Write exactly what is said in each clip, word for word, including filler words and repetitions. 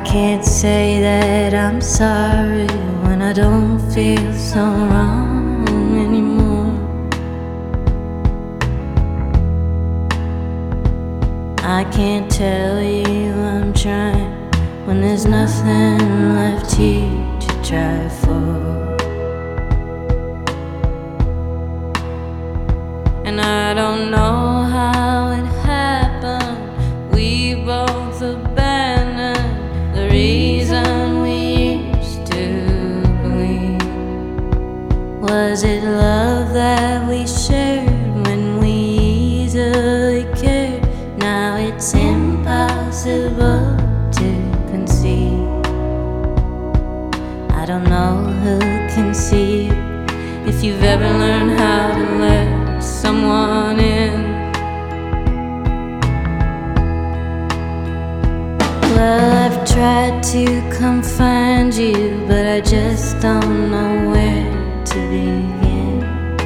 can't say that I'm sorry when I don't feel so wrong anymore. I can't tell you I'm trying when there's nothing left here to try for. And I don't know how it happened. We both abandoned the reason we used to believe. Was it love that we shared when we easily cared? Now it's impossible to conceive. I don't know who can see you, if you've ever learned how to let someone in. Well, I've tried to come find you, but I just don't know where to begin.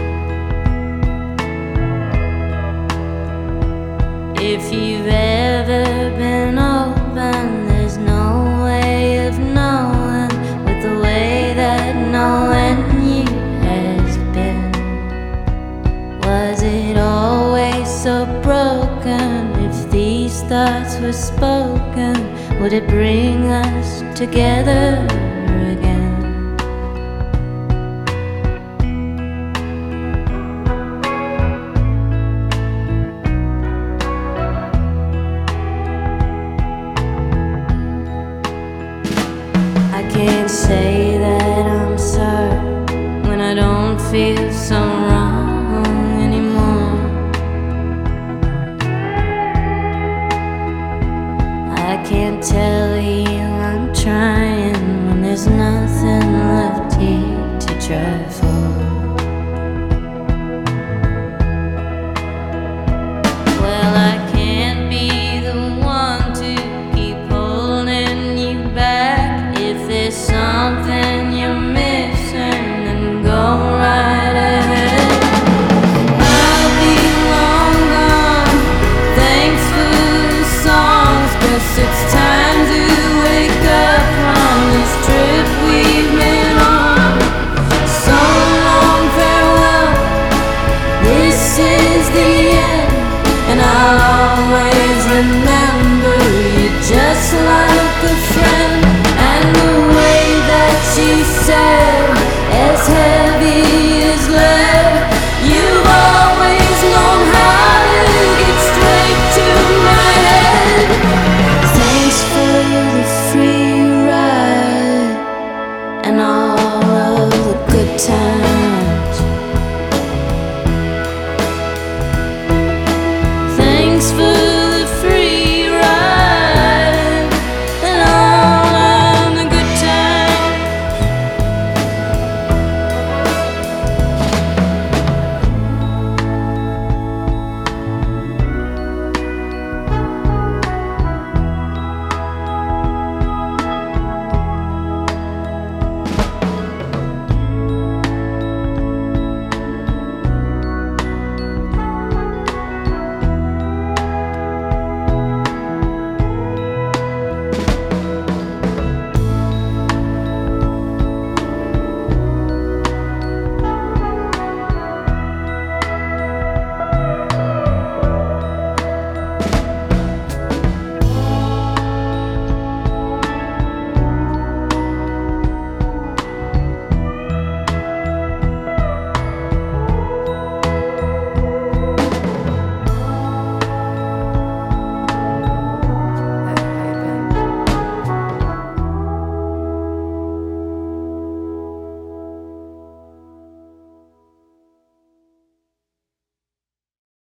If you've ever been open, there's no way of knowing with the way that knowing you has been. Was it always so broken? If these thoughts were spoken, would it bring us together again? I can't say that I'm sorry when I don't feel so wrong anymore. I can't tell you I'm trying when there's nothing left here to try for.